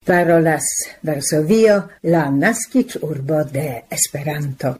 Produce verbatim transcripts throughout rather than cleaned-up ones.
Parolas Varsovio, la naskiĝurbo de Esperanto.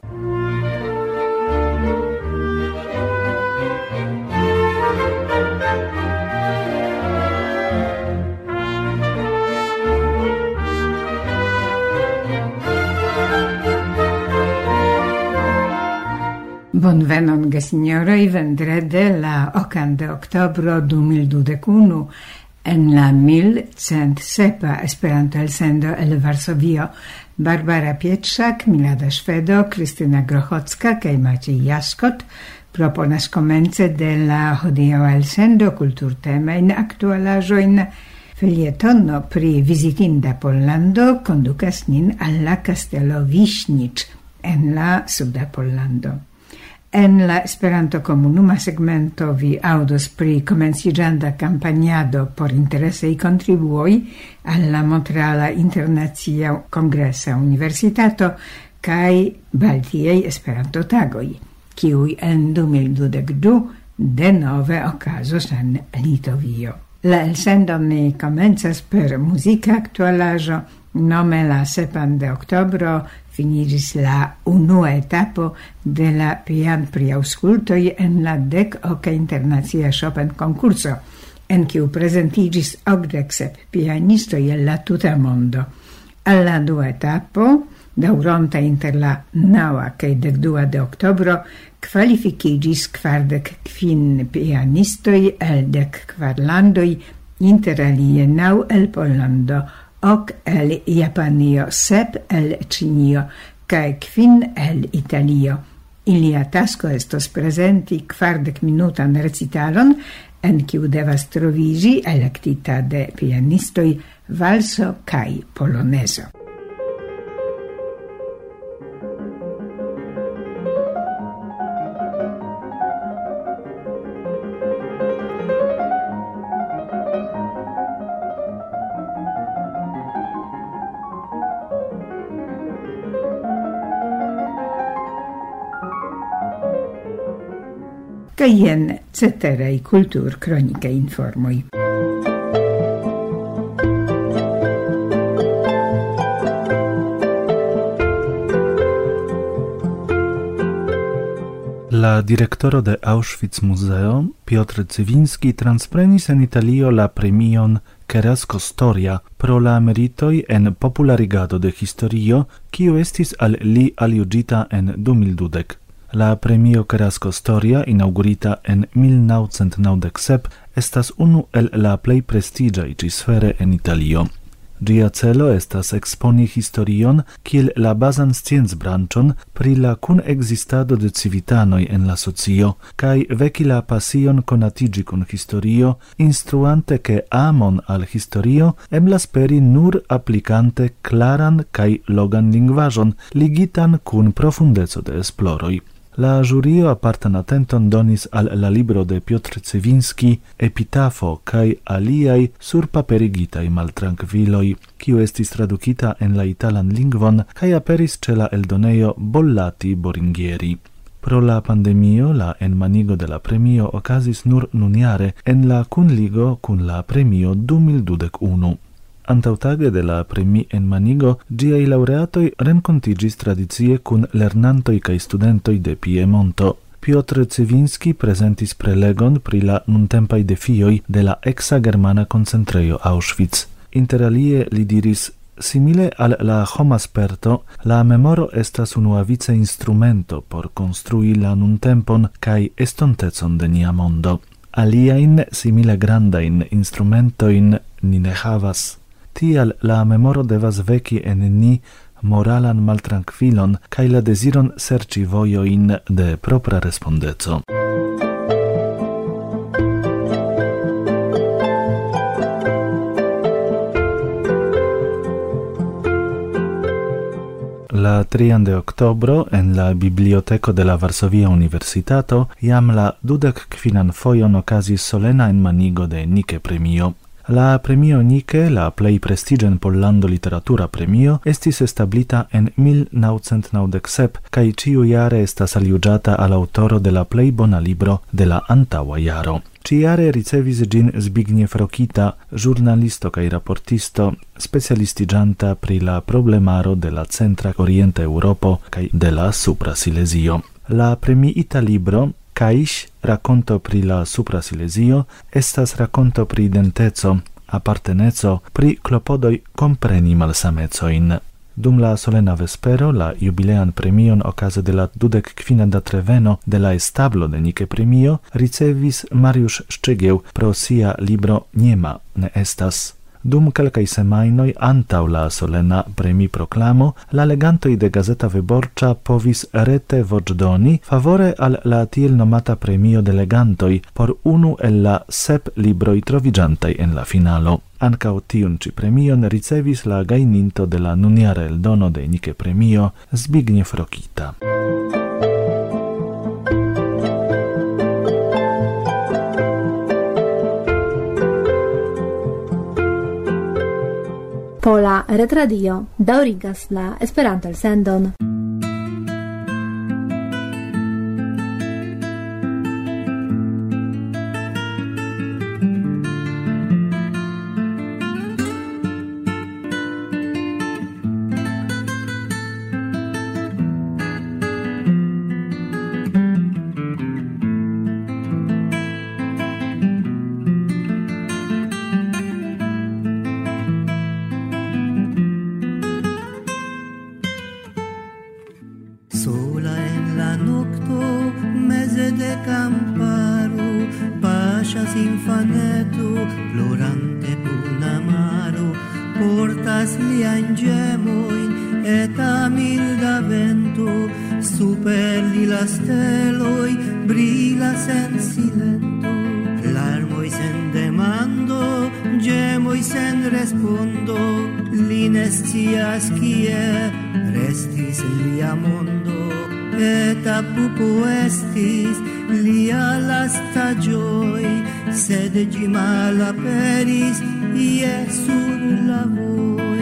Bonvenon, gesignoroj, vendrede la okan de oktobro du mil dudek unu en la mil cent sepa Esperanto elsendo el Varsovio. Barbara Pietrzak, Milada Szwedo, Krystyna Grochocka kaj Maciej Jaskot proponas komence de la hodiaŭa elsendo kulturtemajn aktualaĵojn. Felietono pri vizitinda Pollando kondukas nin al la Kastelo Viŝniĉ en la suda Pollando. En la Esperanto komunuma segmento vi audos pri komenciĝanta kampanjado por interesaj kontribuoj al la Montreala Internacia Kongresa Universitato kaj Baltiaj Esperanto-tagoj, kiuj en du mil dudek du denove okazos en Litovio. La elsendon ni komencas per muzika aktualaĵo, nome la sepan de oktobro finiĝis la unua etapo de la pian pri aŭskultoj en la dek oka internacia Chopin konkurso, en kiu prezentiĝis okdek sep pianistoj el la tuta mondo. Al la dua etapo, daŭronta inter la naŭa kaj dekdua de oktobro, kvalifikiĝis kvardek kvin pianistoj el dek kvar landoj, inter alie naŭ el Pollando, ok el Japanio, sep el Ĉinio kaj kvin el Italio. Ilia tasko estos prezenti kvardek minutan recitalon, en kiu devas troviĝi, elektita de pianistoj, valso kaj polonezo. Kaj jen ceteraj kultur-kronikaj informoj. La direktoro de Auschwitz Muzeo, Piotr Cywiński, transprenis en Italio la premion Kerasko Storia pro la meritoj en popularigado de historio, kiu estis al li aljuĝita en du mil dudek. La premio Kerasko Storia, inaugurita en mil naŭcent naŭdek sep, estas unu el la plej prestiĝaj ĉi-sfere en Italio. Ĝia celo estas eksponi historion kiel la bazan sciencbranĉon pri la kunekzistado de civitanoj en la socio kaj veki la pasion konatiĝi kun historio, instruante ke amon al historio eblas peri nur aplikante klaran kaj logan lingvaĵon ligitan kun profundeco de esploroj. La jurio apartan atenton donis al la libro de Piotr Cywiński Epitafo kaj aliaj surpaperigitaj maltrankviloj, kiu estis tradukita en la italan lingvon kaj aperis ĉe la eldonejo Bollati Boringhieri. Pro la pandemio, la enmanigo de la premio okazis nur nunjare en la kunligo kun la premio du mil dudek unu. Antaŭtage de la premi enmanigo, ĝiaj laureatoj renkontiĝis tradicie kun lernantoj kaj studentoj de Piemonto. Piotr Cywiński prezentis prelegon pri la nuntempaj defioj de la eksa germana koncentrejo Auschwitz. Inter alie li diris: simile al la homa sperto, la memoro estas unuavice instrumento por konstrui la nuntempon kaj estontecon de nia mondo. Aliajn simile grandajn instrumentojn ni ne havas. Tial la memoro devas veki en ni moralan maltrankvilon kaj la deziron serĉi vojojn de propra respondeco. La trian de oktobro en la biblioteko de la Varsovia Universitato jam la dudek kvinan fojon okazis solena enmanigo de Nike Premio. La premio Nike, la plej prestiĝen Pollando literatura premio, estis establita en mil naŭcent naŭdek sep kaj ĉiujare estas aljuĝata al aŭtoro de la plej bona libro de la antaŭa jaro. Ciare ricevis gin Zbigniew Rokita, ĵurnalisto kaj raportisto, specialistiĝanta pri la problemaro de la centra orienta Eŭropo kaj de la supra Silezio. La premiita libro Kaiś, rakonto pri la supra Silezio, estas rakonto pri identeco, aparteneco, pri klopodoj kompreni malsamecojn. Dum la solena vespero, la jubilean premion okaze de la dudek kvina datreveno de la establo de Nike Premio ricevis Mariusz Szczygieł pro sia libro Niema, ne estas. Dum kelkaj semajnoj antaŭ la solena premi proklamo, la legantoj de Gazeta Wyborcza povis rete voĉdoni favore al la tiel nomata premio de legantoj por unu el la sep libroj troviĝantaj en la finalo. Ankaŭ tiun ĉi premion ricevis la gajninto de la nunjara eldono de Nike Premio, Zbigniew Rokita. Pola Retradio daŭrigas la Esperanto-elsendon. Sola en la nocto, meze de camparo, paŝas infaneto, plorante buna maro, portas liajn ĝemojn, eta milda vento, super li la steloj brilas en silento. Larmoj sen demando, ĝemoj sen respondo, li ne scias kie restis lia mondo, eta pupo estis lia lasta ĝoj, sed ĝi malaperis ie sur la voj.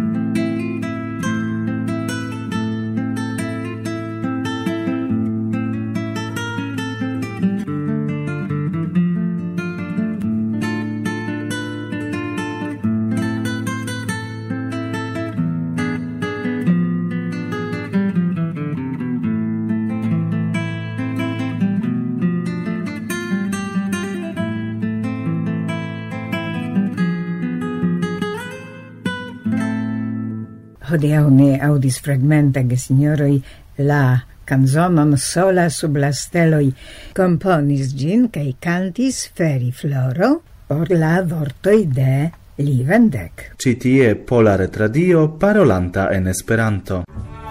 Hodiaŭ ne aŭdis fragmenta gesinjoroj la canzonon Sola sub la steloj. Komponis ĝin kaj kantis Feri Floro por la vortoj de Li Vendek. Ĉi tie Pola Retradio parolanta en Esperanto.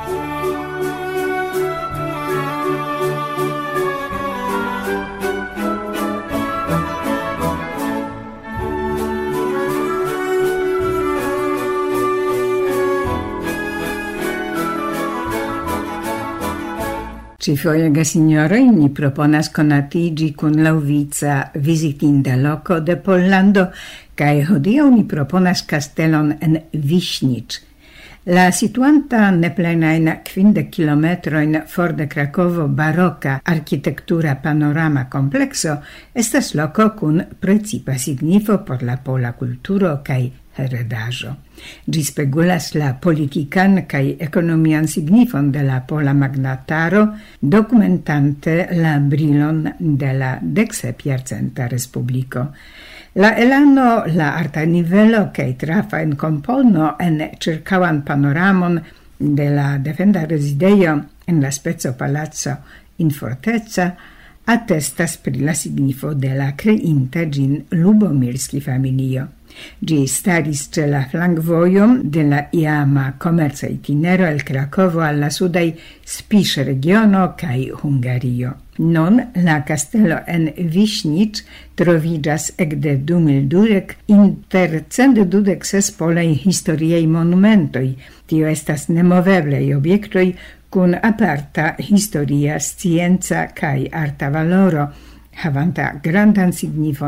Cifoje gesignoroj ni proponas konatiĝi kun laŭvica vizitinda loko de Pollando kaj hodiaŭ ni proponas kastelon en Viśnicz. La situanta neplenajn kvindek kilometrojn for de Krakovo baroka arkitektura panorama komplekso estas loko kun precipa signifo por la pola kulturo kaj heredaĵo. Ĝi spegulas la politikan kaj ekonomian signifon de la pola magnataro, dokumentante la brilon de la deksepjarcenta respubliko. La elano, la arta nivelo kaj trafa en kompono en ĉirkaŭan panoramon de la defenda rezidejo en la speco palaco in forteca attestas pri la signifo de la kreinta ĝin Lubomirski familio. Ĝi staris ĉe la flankvojo de la iama komerca itinero el Krakovo al la sudaj Spiŝ-regiono kaj Hungario. Nun la kastelo en Viśnicz troviĝas ekde du mil dudek inter cent dudek ses polaj historiaj monumentoj. Tio estas nemoveblaj objektoj kun aparta historia, scienca kaj arta valoro, havanta grandan signifon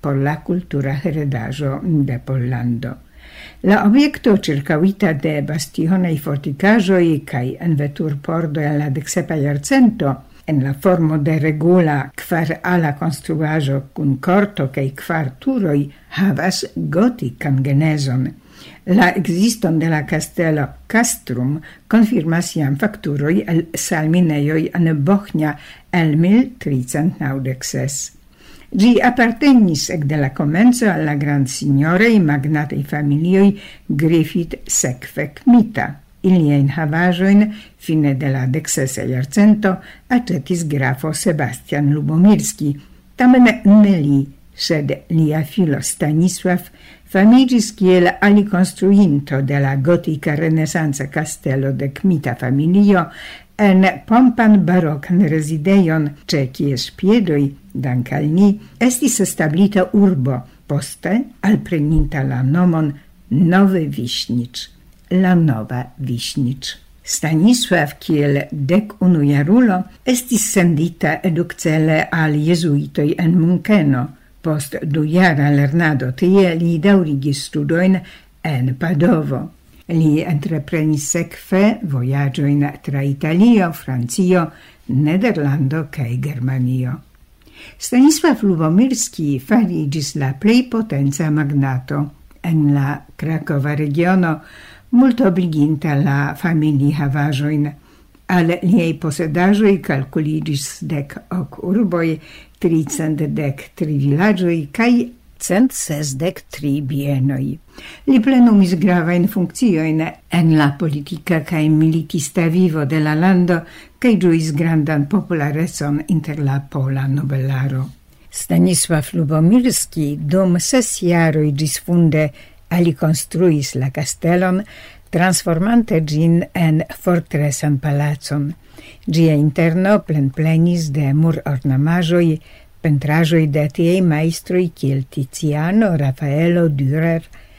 por la cultura heredaĵo de Pollando. La objekto ĉirkaŭita de bastionaj fortikaĵoj kaj en veturpordo en la deksepa jarcento en la formo de regula kvar-ala konstruaĵo kun korto kaj kvar turoj havas gotikan genezon. La existon de la castelo Castrum confirmas jam fakturoj el salminejoj en Bohnia el mil tricent naŭdek ses. Gi appartenis ekde la komenco al la grandsignoraj magnataj familioj Griffith sekve Kmita. Iliajn havaĵojn fine de la deksesa jarcento aĉetis grafo Sebastian Lubomirski, tamen ne li, sed lia filo Stanisław famiĝis kiel alikonstruinto de la gotika renesanca kastelo de Kmita familio en pompan barokan rezidejon, ĉe kies piedoj, dank al ni, estis establita urbo, poste alpreninta la nomon Nowy Wiśnicz, la Nova Wiśnicz. Stanisław kiel dek unu jarulo estis sendita edukcele al jezuitoj en Munkeno. Post dujara lernado tie li daŭrigis studojn en Padovo. Li entreprenis sekve vojaĝojn tra Italio, Francio, Nederlando kaj Germanio. Stanisław Lubomirski fariĝis la plej potenca magnato en la Krakova regiono, multobliginta la familihavaĵojn. Al liaj posedaĵoj kalkuliĝis dek ok urboj, tricent dek tri vilaĝoj kaj cent sesdek tri bienoj. Li plenumis gravajn funkciojn en la politika kaj militista vivo de la lando kaj ĝuis grandan popularecon inter la pola nobelaro. Stanisław Lubomirski dum ses jaroj ĝisfunde alikonstruis la kastelon, transformante gin en fortresan palacon. Gia interno plenplenis de murornamaĵoj, pentraĵoj de tiaj majstroj kiel Tiziano, Rafaelo, Dürer.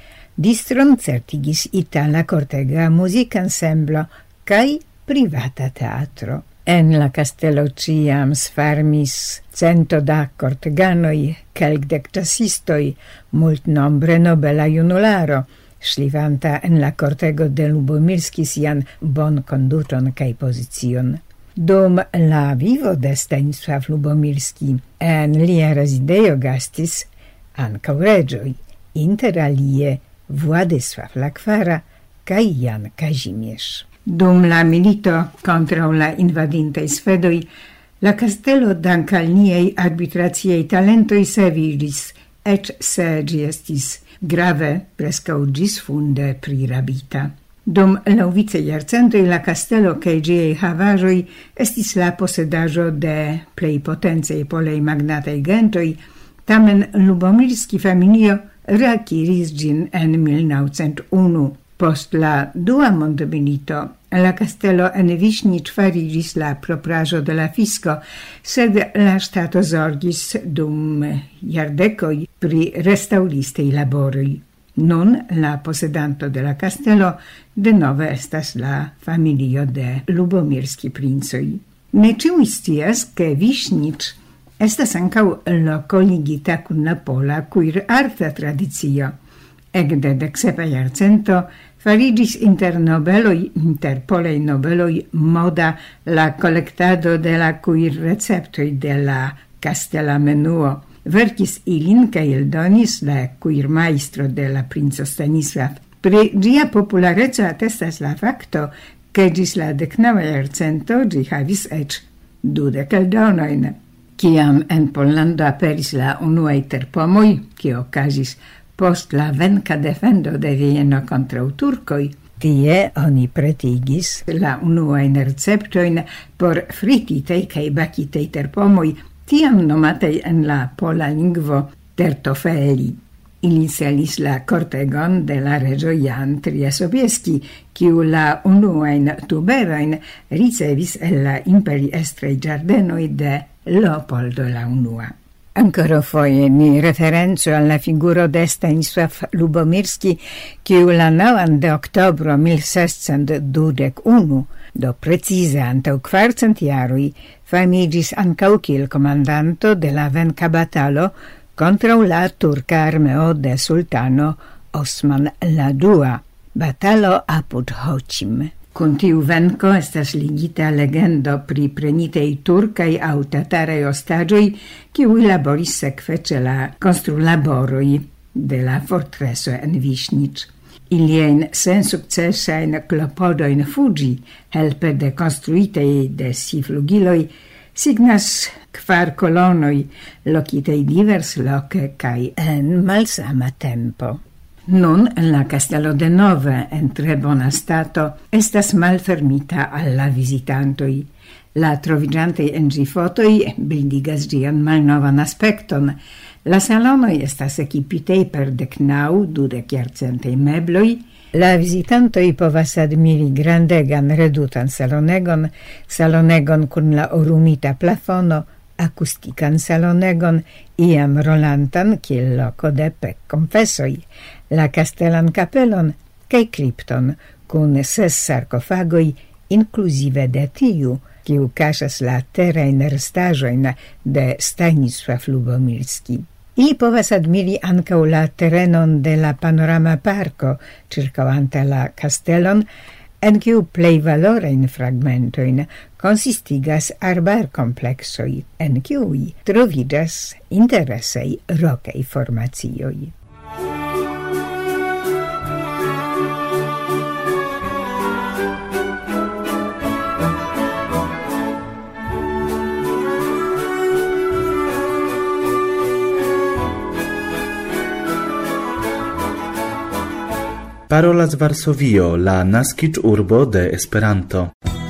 Distron certigis itala kortega muzikensemblo kaj privata teatro. En la kastelo ĉiam sfarmis cento da korteganoj, kelkdek ĉasistoj, multnombre nobela junularo, ŝlivanta en la kortego de Lubomirski sian bonkonduton kaj pozicion. Dum la vivo de Stanisław Lubomirski en lia rezidejo gastis ankaŭ reĝoj, inter alie Władysław la Kvara kaj Jan Kazimierz. Dum la milito kontraŭ la invadintaj svedoj, la kastelo dank al niaj arbitraciaj talentoj saviĝis, eĉ se ĝi estis grave preskaŭ ĝisfunde prirabita. Dum laŭvice jarcentoj la kastelo kaj ĝiaj havaĵoj estis la posedaĵo de plej potencaj polaj magnataj gentoj, tamen Lubomirski familio reakiris ĝin en mil naŭcent unu. Post la dua mondmilito, la kastelo en Wiśnicz fariĝis la propraĵo de la fisko, sed la ŝtato zorgis dum jardekoj pri restaŭristaj laboroj. Nun la posedanto de la kastelo denove estas la familio de Lubomirski princoj. Ne ĉiuj scias, ke Wiśnicz estas ankaŭ loko ligita kun la pola kuir-arta tradicio. Ekde deksepa jarcento fariĝis inter nobeloj, inter polaj nobeloj moda la kolektado de la kuir-receptoj de la kastela menuo. Verkis ilin kaj eldonis la kuirmajstro de la princo Stanisław. Pri ĝia populareco atestas la fakto, ke ĝis la deknava jarcento ĝi havis eĉ dudek eldonojn. Kiam en Pollando aperis la unuaj terpomoj, kio okazis post la venka defendo de Vieno kontraŭ turkoj, tie oni pretigis la unuajn receptojn por frititaj kaj bakitaj terpomoj, tiam nomataj en la pola lingvo tertofeli. Ili celis la kortegon de la reĝo Jan tria Sobieski, kiu la unuajn tuberojn ricevis el la imperiestraj ĝardenoj de Leopoldo la unua. Ancora foje ni referenco alla figuro de Stanisław Lubomirski, kiu la naŭan de oktobro mil sescent dudek unu, do precize antaŭ kvarcent jaroj, famiĝis ankaŭ kiel komandanto de la venka batalo contra la turca armeo de sultano Osman la Dua, batalo apud Hochim. Kun tiu venko estas ligita legendo pri prenitei turkai aŭ tataraj ostaĝoj, kiuj laboris sekve ĉe la konstrulaboroj de la fortreso en Viŝniĉ. Ilien sensukcesajn klopodojn fuĝi helpe de konstruitej de si flugiloj signas kvar kolonoj lokitej diversloke kaj en malsama tempo. Nun, la Castello de Nove, en tre bona stato, estas malfermita al la visitantoi. La trovigiantei en gi fotoi blindigas gian malnovan aspecton. La salonoi estas equipitei per decnau, dudec jarcentei mebloi. La visitantoi povas admiri grandegan redutan salonegon, salonegon kun la orumita plafono, akustikan salonegon, iam rolantan kiel loco de pec confessoi, la castellan capelon cae crypton kun ses sarcofagoi inclusive de tiu, kiu casas la terrain restajoin de Stanisław Lubomilski. Ili povas admiri ancau la terrenon de la panorama parco circovante la castellon, en kiu plei valorein fragmentoin consistigas arbar complexoi, en kiui trovidas interesei rocei formazioi. Parolas Varsovio, la naskic urbo de Esperanto.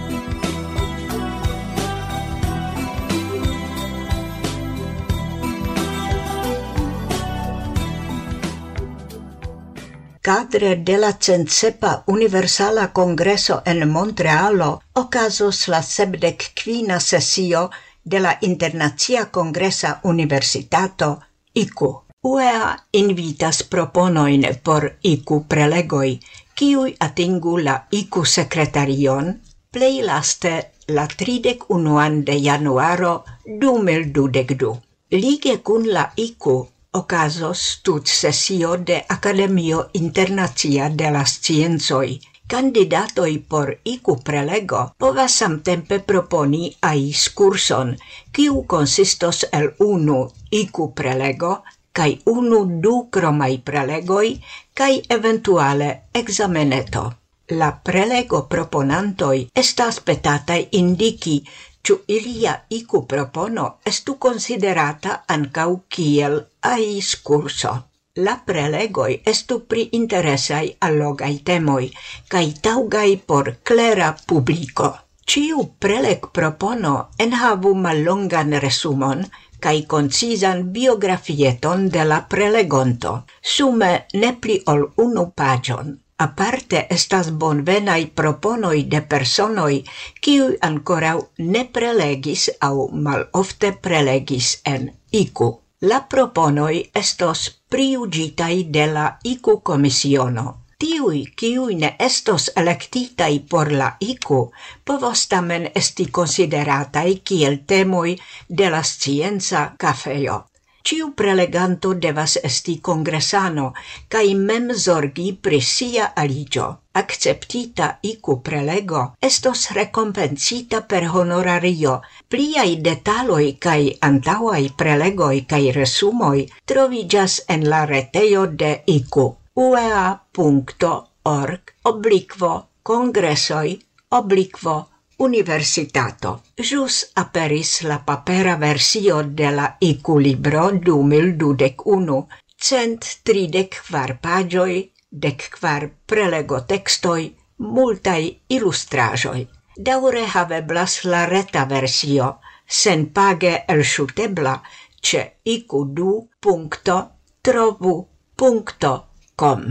Cadre de la centsepa Universala Congreso en Montrealo okazos la sepdek kvina sesio de la Internacia Congresa Universitato I C U. U E A invitas proponoin por I C U prelegoi, kiuj atingu la I C U sekretarion plej laste la tridek unuan de januaro du mil dudek du. Lige kun la I C U okazos tut sesio de Academio Internacia de las Sciencoj. Candidatoi por I C U prelego povas samtempe proponi A I S kurson, kiu konsistos el unu I C U prelego kai unu du kromai prelegoi, kai eventuale exameneto. La prelego proponantoi estas petatai indiki, ĉu ilia I C U propono estu konsiderata ankaŭ kiel A I S kurso. La prelegoi estu pri interesaj allogaj temoj, kai taŭgaj por klera publiko. Ĉiu preleg propono enhavu mallongan resumon, kai concizan biografieton de la prelegonto, sume ne pli ol unu pagion. Aparte estas bonvenai proponoi de personoi, kiuj ankorau ne prelegis au malofte prelegis en I C U. La proponoi estos priugitai de la I C U komisiono. Tiui, kiuj ne estos electitai por la I C U, povos tamen esti consideratai kiel temoi de la scienza cafeo. Ciu preleganto devas esti kongresano, kai mem zorgi pri sia aligio. Acceptita I C U prelego estos recompensita per honorario. Pliai detaloi kai antaŭaj prelegoi kai resumoi troviĝas en la retejo de I C U. uea punto org obliquo congresoi obliquo universitato. Jus aperis la papera versio de la I C U libro du mil dudek unu, cent tridek kvar pagioi, dek kvar prelego textoi, multai illustraĵoj. Daŭre haveblas la reta versio, senpage elŝutebla ĉe i q du punto trovu punto com.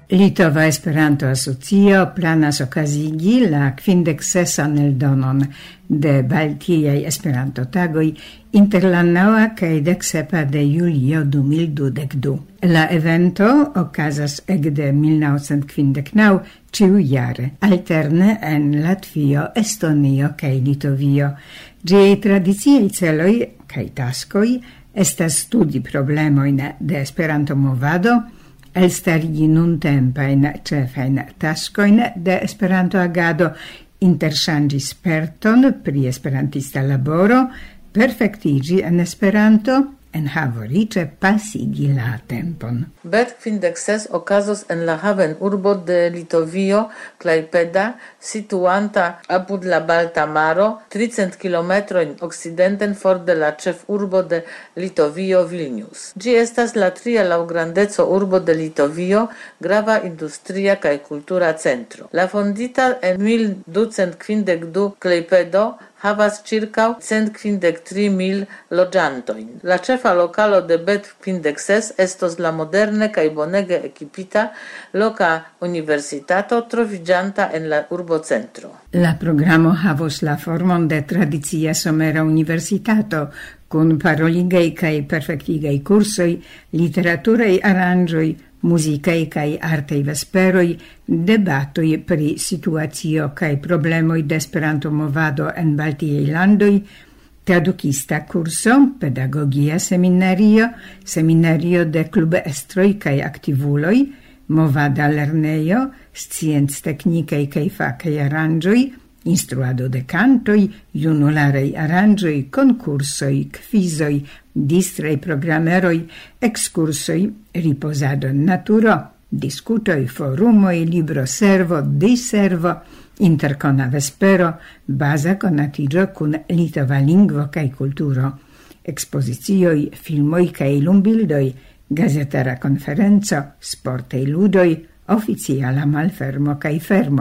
Litova Esperanto Asocio planas okazigi la kvindek sesan eldonon de Baltiaj Esperanto-tagoj inter la naŭa kaj dek sepa de julio du mil dudek du. La evento okazas ekde mil naŭcent kvindek naŭ ĉiujare, alterne en Latvio, Estonio kaj Litovio. Ĝiaj tradiciaj celoj kaj taskoj estas studi problemojn de Esperanto-movado, elstarigi nuntempajn ĉefajn taskojn de Esperanto-agado, interŝanĝi sperton pri esperantista laboro, perfektiĝi en Esperanto, enhavo riĉe pasigi la tempon. Bet kvindek ses okazos en la havenurbo de Litovio, Klaipeda, situanta apud la Balta Maro, tricent kilometrojn okcidenten for de la ĉefurbo de Litovio, Vilnius. Ĝi estas la tria laŭ grandeco urbo de Litovio, grava industria kaj kultura centro. La fondita en mil ducent kvindek du Klaipedo havas circa cent kvindek tri mil loĝantojn. La ĉefa lokalo de Bet kvindek ses estos la moderne kaj bonege ekipita loka universitato troviĝanta en la urbocentro. La programo havos la formon de tradicia somera universitato kun paroligaj kaj perfektigaj kursoj, literaturaj aranĝoj, muzikaj kaj artaj vesperoj, debatoj pri situacio kaj problemoj de Esperanto-movado en Baltiaj landoj, tradukista kurso, pedagogia seminario, seminario de klubestroj kaj aktivuloj, movada lernejo, sciencteknikaj kaj fakaj aranĝoj, instruado de cantoj, junularaj aranĝoj, konkursoj, kvizoj, distraj programeroj, ekskursoj, ripozado en naturo, diskutoj, forumoj, libroservo, diservo, interkona vespero, baza konatiĝo kun litova lingvo kaj kulturo, ekspozicioj, filmoj kaj lumbildoj, gazetara konferenco, sportaj ludoj, oficiala malfermo kaj fermo.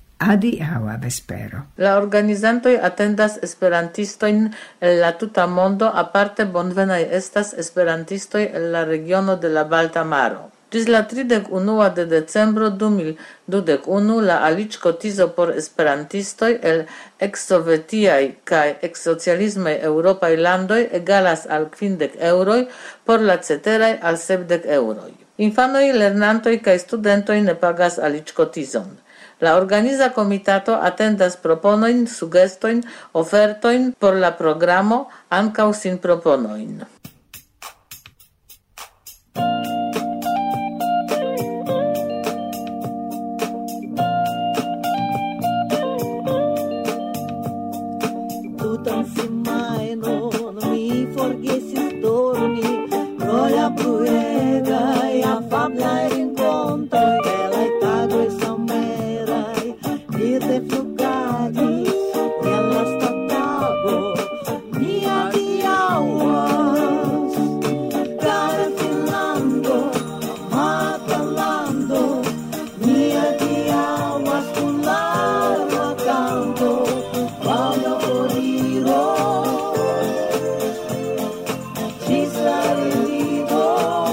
Adiaŭa vespero. La organizantoj atendas esperantistojn el la tuta mondo, aparte bonvenaj estas esperantistoj el la regiono de la Balta Maro. Ĝis la tridek unua de decembro du mil dudek unu la aliĝkotizo por esperantistoj el ekssovetiaj kaj ekssocialismaj eŭropaj landoj egalas al kvindek eŭroj, por la ceteraj al sepdek eŭroj. Infanoj, lernantoj kaj studentoj ne pagas aliĝkotizon. La organiza komitato atendas proponojn, sugestojn, ofertojn por la programo, ankaŭ sinproponojn. Tutan semajnon mi forgesis dormi pro la bruegaj afablaj renkontroj, belaj tagoj someraj, birde flugadis en la statago, ni adiaŭas. Kara Finlando, matalando, ni adiaŭas kun larma kanto, baldaŭ foriro, ĝis la revido.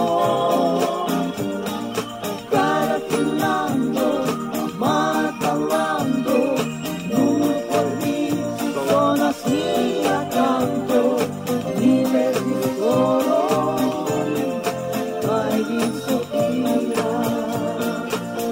Kara Finlando, matalando, nun por mi sonas mia kanto, mi restis solo, kaj vi sopiras.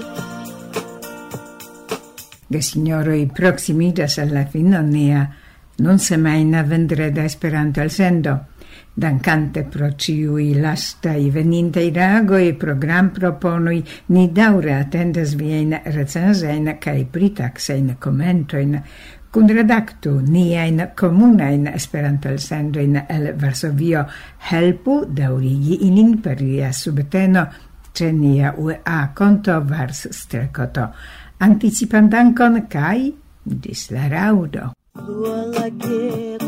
Gesignoroj, proksimiĝas al la fino nia nun semajna vendreda Esperanto elsendo. Dankante pro ĉiuj lastaj venintaj reagoj, programproponoj, ni daŭre atendas viajn recenzojn kaj pritaksajn komentojn. Kunredaktu niajn komunajn Esperanto-elsendojn el Varsovio, helpu daŭrigi ilin per lia subteno ĉe nia U E A konto Vars Strekoto. Anticipan dankon kaj ĝis la raŭdo. Dua lageto